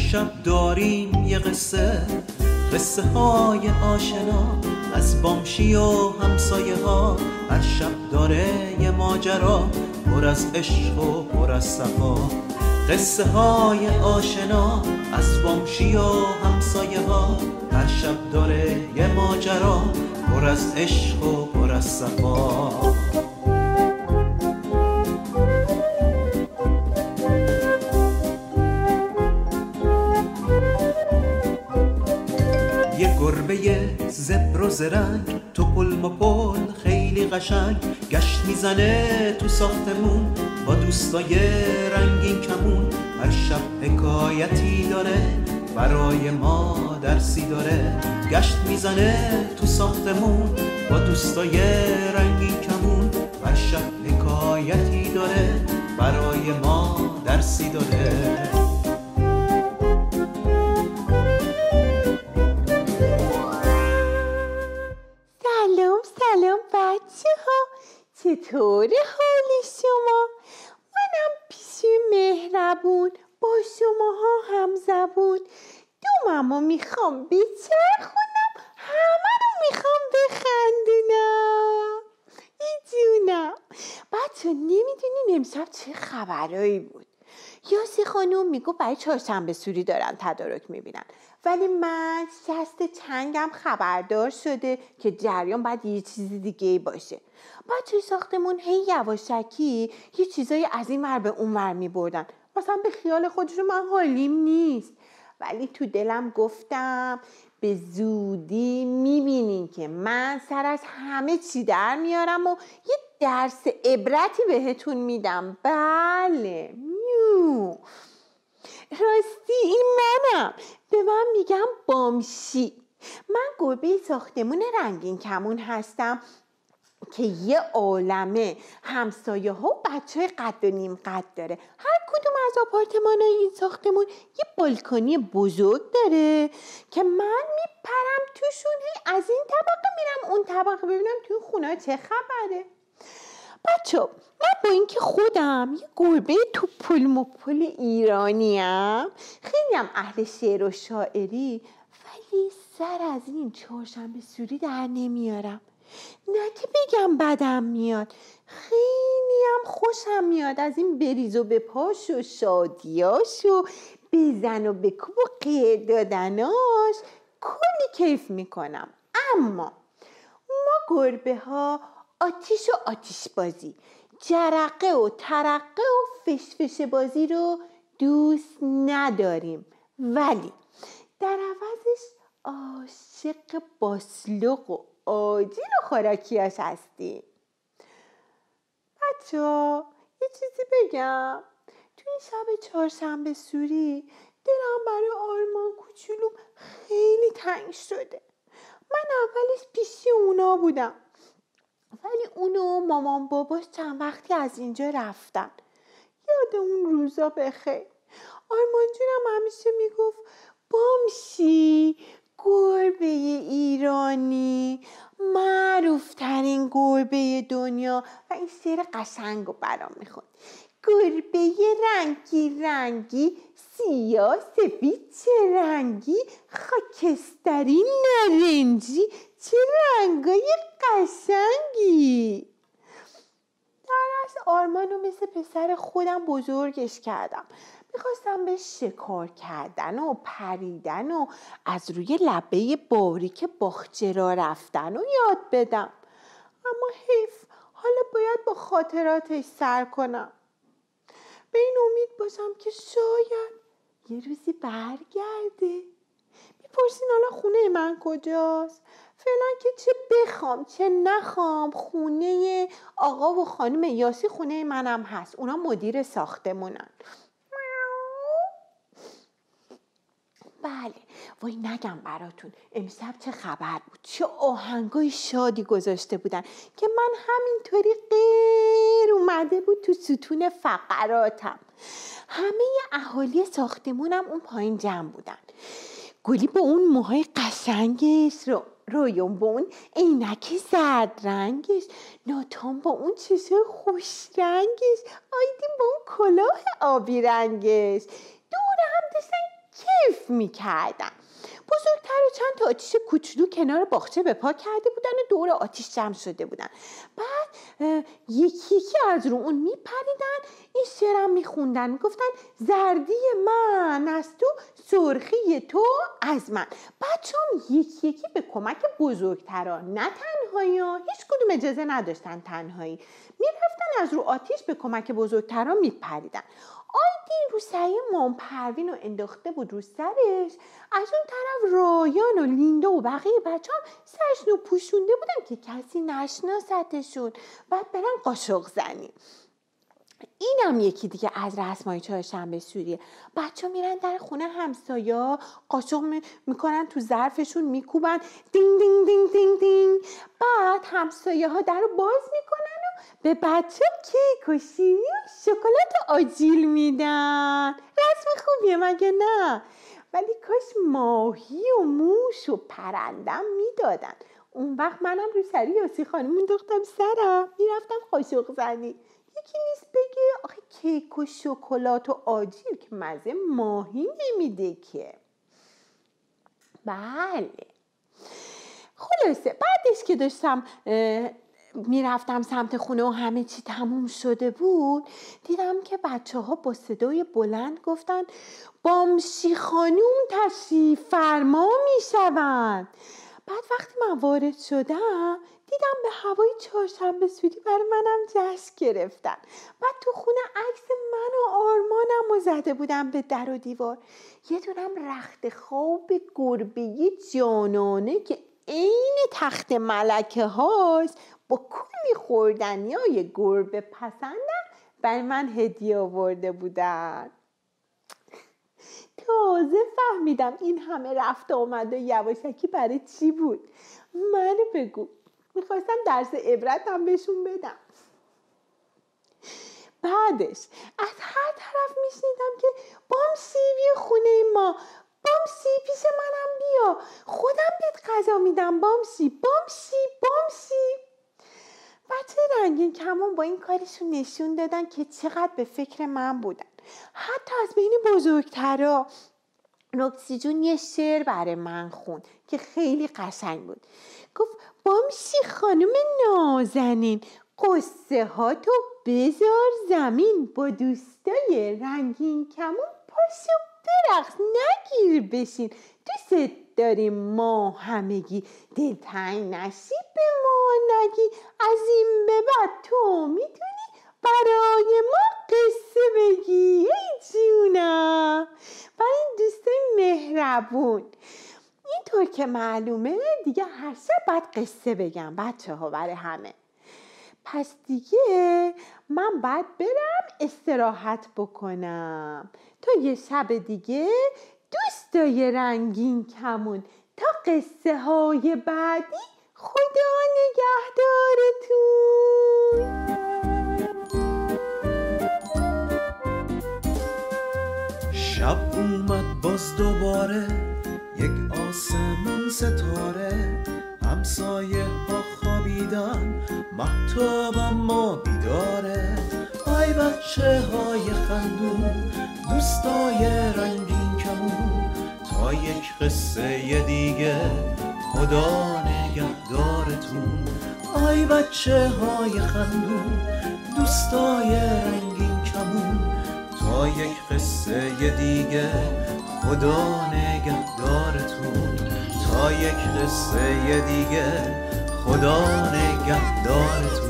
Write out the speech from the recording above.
شب داریم یه قصه های آشنا از بامشی و همسایه ها. هر شب داره یه ماجرا پر از عشق و پر از صفا. قصه های آشنا از بامشی و همسایه ها. هر شب داره یه ماجرا پر از عشق و پر از صفا. گربه زبر و زرنگ تو پل مپل خیلی قشنگ گشت میزنه تو ساختمون با دوستای رنگین کمون. هر شب حکایتی داره برای ما درسی داره. گشت میزنه تو ساختمون با دوستای رنگین کمون. هر شب حکایتی داره برای ما درسی داره. سلام بچه ها، چطور حال شما؟ منم پیشی مهربون با شما ها هم زبون. دوممو میخوام بچرخونم، همه رو میخوام بخندونم. ای جونم بچه، نمیدونین امشب چه خبرایی بود؟ یاسی خانوم میگو برای چهارشنبه سوری دارن تدارک میبینن، ولی من شست چنگم خبردار شده که جریان باید یه چیز دیگه باشه. بچه ساختمون هی یواشکی یه چیزایی از این ور به اون ور میبردن، مثلا به خیال خودشون من حالیم نیست، ولی تو دلم گفتم به زودی میبینین که من سر از همه چی در میارم و یه درس عبرتی بهتون میدم. بله راستی این منم، به من میگم بامشی. من گربه ساختمون رنگین کمون هستم که یه عالمه همسایه ها و بچه های قد و نیم قد داره. هر کدوم از آپارتمان های این ساختمون یه بالکنی بزرگ داره که من میپرم توشون، هی از این طبقه میرم اون طبقه ببینم توی خونه چه خبره. بچه من با اینکه خودم یه گربه تو پل مپل ایرانیم، خیلی هم اهل شعر و شاعری، ولی سر از این چهارشنبه سوری در نمیارم. نه که بگم بدم میاد، خیلی هم خوشم میاد از این بریز و بپاش و شادیاش و بزن و بکوب و قیر دادناش، کلی کیف میکنم. اما ما گربه ها آتیش و آتیش بازی، جرقه و ترقه و فشفش بازی رو دوست نداریم، ولی در عوضش عاشق باسلق و آجیل و خوراکیاش هستیم. بچه‌ها یه چیزی بگم، تو این شب چهارشنبه سوری دلم برای آرمان کوچولوم خیلی تنگ شده. من اولش پیشی اونا بودم، ولی اونو مامان باباش چند وقتی از اینجا رفتن. یاد اون روزا بخیر. آرمان جونم همیشه میگفت بامشی گربه ایرانی، معروف ترین گربه دنیا، و این شعر قشنگو برام میخوند. گربه رنگی رنگی، سیاه سفید چه رنگی، خاکستری نارنجی، چه رنگای قشنگی. در اصل آرمانو مثل پسر خودم بزرگش کردم. میخواستم به شکار کردن و پریدن و از روی لبه باریک باغچه را رفتن و یاد بدم، اما حیف، حالا باید با خاطراتش سر کنم. به این امید باشم که شاید یه روزی برگرده. میپرسین حالا خونه من کجاست؟ فعلا که چه بخوام چه نخوام خونه آقا و خانم یاسی خونه منم هست، اونا مدیر ساختمونن. بله وای نگم براتون امشب چه خبر بود، چه آهنگای شادی گذاشته بودن که من همینطوری غیر اومده بود تو ستون فقراتم. همه اهالی ساختمونم اون پایین جمع بودن. گلی با اون موهای قشنگش، رویون با اون عینک زرد رنگش، ناتان با اون چشم خوش رنگش، آیدین با اون کلاه آبی رنگش، دور هم داشتن کیف میکردن. بزرگتر و چند تا آتیش کوچولو کنار باغچه به پا کرده بودن و دور آتیش جمع شده بودن. بعد یکی یکی از رو اون میپریدن، این شعرم میخوندن، میگفتن زردی من از تو، سرخی تو از من. بعد چون یکی یکی به کمک بزرگتران، نه تنهایی ها، هیچ کدوم اجازه نداشتن تنهایی، میرفتن از رو آتیش به کمک بزرگتران میپریدن. آیدین رو سعی مام پروین رو انداخته بود رو سرش، از اون طرف رایان و لیندا و بقیه بچه هم سرشون رو پوشونده بودن که کسی نشناستشون، بعد برن قاشق زنی. اینم یکی دیگه از رسمای چهارشنبه سوریه. بچه ها میرن در خونه همسایه، قاشق میکنن تو ظرفشون، میکوبن دینگ دینگ دینگ دینگ دینگ. بعد همسایه ها در رو باز میکنن و به بچه کیک و شیرینی و شکلات آجیل میدن. رسم خوبیه مگه نه؟ ولی کاش ماهی و موش و پرندم میدادن. اون وقت منم رو سری یاسی خانم انداختم سرم، میرفتم قاشق زنی. یکی نیست بگه آخه کیک و شکلات و آجیل که مزه ماهی نمیده که. بله خلاصه بعدش که داشتم میرفتم سمت خونه و همه چی تموم شده بود، دیدم که بچه ها با صدای بلند گفتن بامشی خانوم تشریف فرما میشوند. بعد وقتی من وارد شدم دیدم به هوای چهارشنبه سوری برای منم جشن گرفتن. بعد تو خونه عکس من و آرمانم رو زده بودم به در و دیوار. یه دونم رخت خواب گربه جانانه که عین تخت ملکه هاست با کلی خوردنی های گربه پسندم برای من هدیه آورده بودن. تازه فهمیدم این همه رفت آمد و یواشکی برای چی بود. منو بگو، میخواستم درس عبرت هم بهشون بدم. بعدش از هر طرف میشنیدم که بامسی بیا خونه ما، بامسی پیش منم بیا، خودم بهت غذا میدم بامسی، بامسی بامسی. بچه رنگین کمان با این کارشون نشون دادن که چقدر به فکر من بودن. حتی از بین بزرگترا رکسی جون یه شعر برای من خوند که خیلی قشنگ بود. گفت بامشی خانم نازنین، قصه ها تو بذار زمین، با دوستای رنگین کمون پاشو برقص نگیر بشین، دوست داریم ما همگی، دلتنگ نشی به ما نگی، از این به بعد تو میتونی برای ما قصه بگی. ای جونم برای این دوستای مهربون. اینطور که معلومه دیگه هر شب باید قصه بگم بچه ها برای همه. پس دیگه من باید برم استراحت بکنم تا یه شب دیگه دوستای رنگین کمون. تا قصه های بعدی خدا نگهدارتون. شب اومد باز دوباره، یک آسمون ستاره، همسایه ها خوابیدن، مهتاب اما بیداره. آی بچه های خندون، دوستای رنگین کمون، تا یک قصه دیگه خدا نگهدارتون. آی بچه های خندون، دوستای رنگین کمون، تا یک قصه دیگه خدا نگهدارتون. تا یک قصه دیگه خدا نگهدارتون.